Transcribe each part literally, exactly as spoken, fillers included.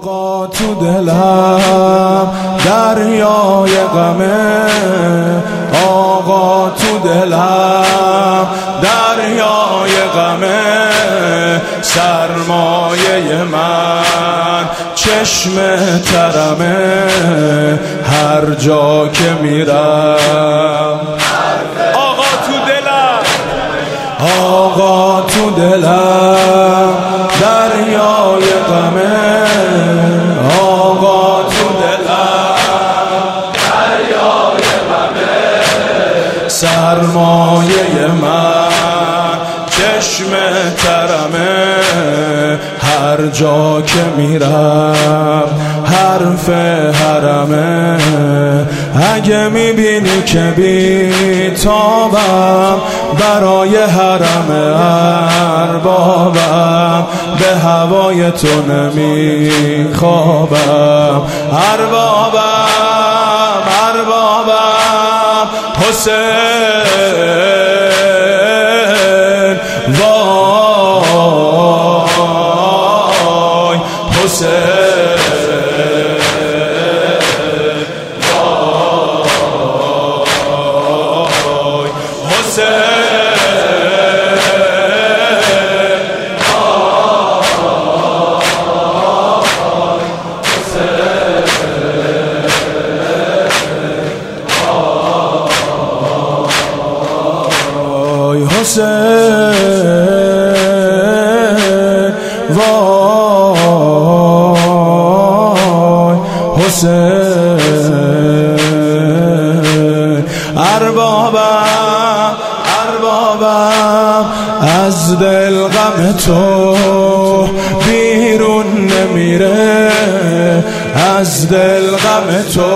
آقا تو دلم دریای غمه، آقا تو دلم دریای غمه، سرمایه من چشم ترمه، هر جا که میرم آقا تو دلم، آقا تو دلم دریای غمه، آقا تو دلم دریای غمه، سرمایه من چشم ترمه، هر جا که میرم حرف حرمه. اگه میبینی که بی تابم برای حرم اربابم، به هوای تو نمیخوابم. اربابم اربابم حسین، وای حسین، وای حسین. اربابم اربابم از دل غم تو بیرون نمیره، از دل غم تو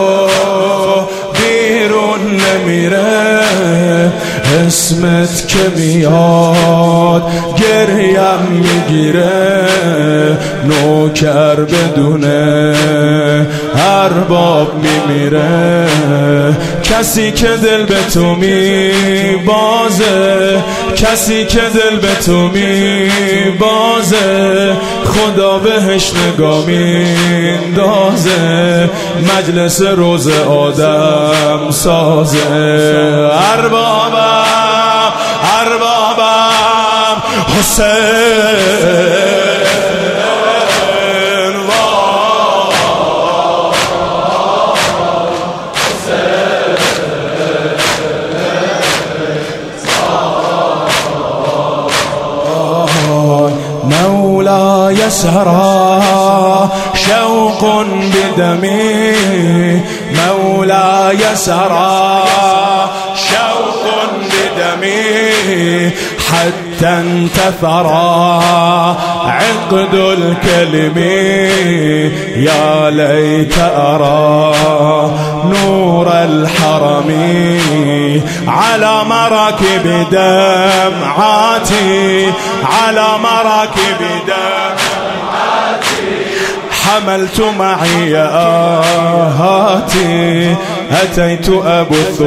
بیرون نمیره. اسمت که میاد گریم میگیره، نوکر بدونه ارباب میمیره. کسی که دل به تو میبازه، کسی که دل به تو میبازه، خدا بهش نگاه میندازه، مجلس روز آدم سازه. اربابم اربابم حسین، مولاي سرى شوق بدمي، مولاي سرى شوق بدمي، حتى انتثرى عقد الكلم. يا ليت أرى نور الحرم على مراكب دمعاتي، على مراكب دمعاتي، حملت معي آهاتي، أتيت أبث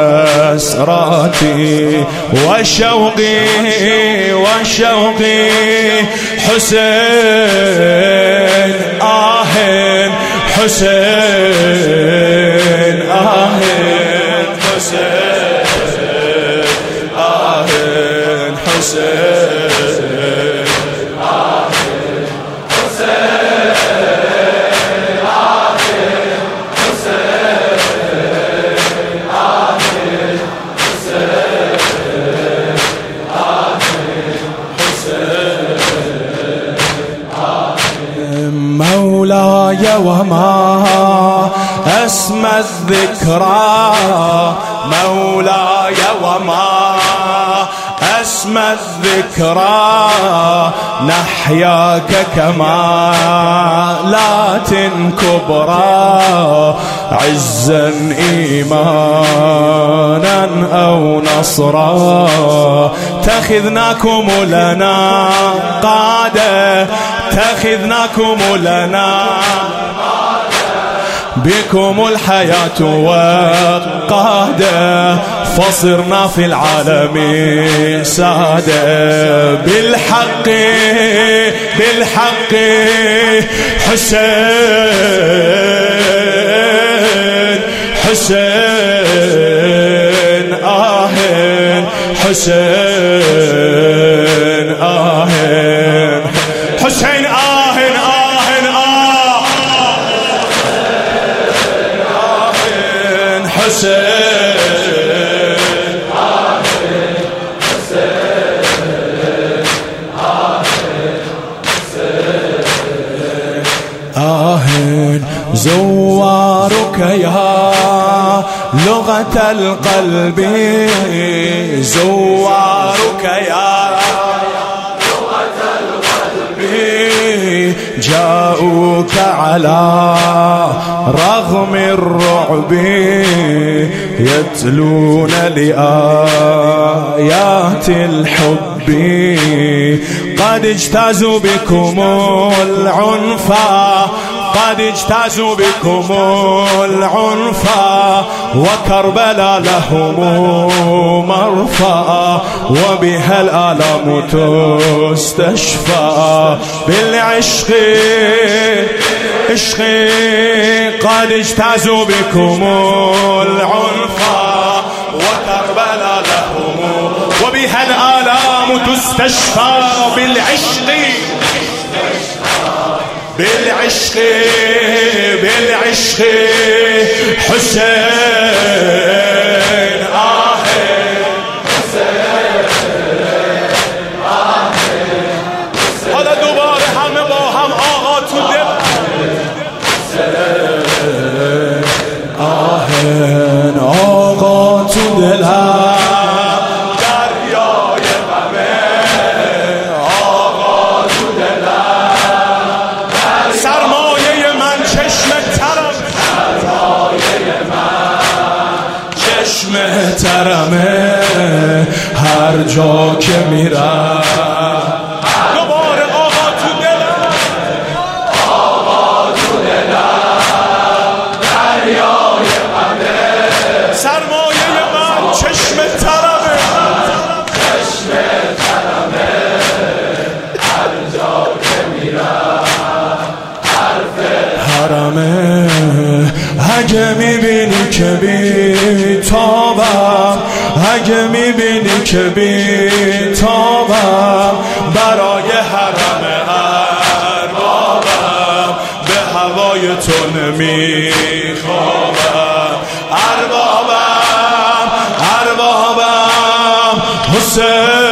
حسراتي وشوقي وشوقي. حسين آه حسين آه حسين آه حسين مولاي وما اسمى الذكرى، مولاي وما اسمى الذكرى، نحياك كمالات كبرى، عزا ايمانا او نصرا. تخذناكم لنا قاده، تخذناكم لنا بكم الحياة وقاده، فصرنا في العالم سادة بالحق بالحق حسين حسين آهن حسين آهن حسين آهن آهن آهن حسين آهن زوارك يا لغة القلب زوارك يا لغة القلب جاءوك على رغم الرعب يتلون لآيات الحب قد اجتازوا بكم العنفا قد اجتازوا بكم العنفا وكربلا لهم مرفأ وبها الآلام تستشفى بالعشق عشق قد اجتازوا بكم العنفا وكربلا لهم وبها الآلام تستشفى بالعشق بالعشق بالعشق حسين آهن حسين آهن حالا دوباره همه با هم آقا تو دل آهن آقا تو دلم محترمه هر جا که میرم دوباره آقا تو دلم آقا تو دلم دریای غمه سرمایه من چشم ترمه چشم ترمه هر جا که میرم حرف حرمه اگه میبینی که بی تابم اگه میبینی که بی تابم برای حرم اربابم به هوای تو نمیخوابم اربابم اربابم حسین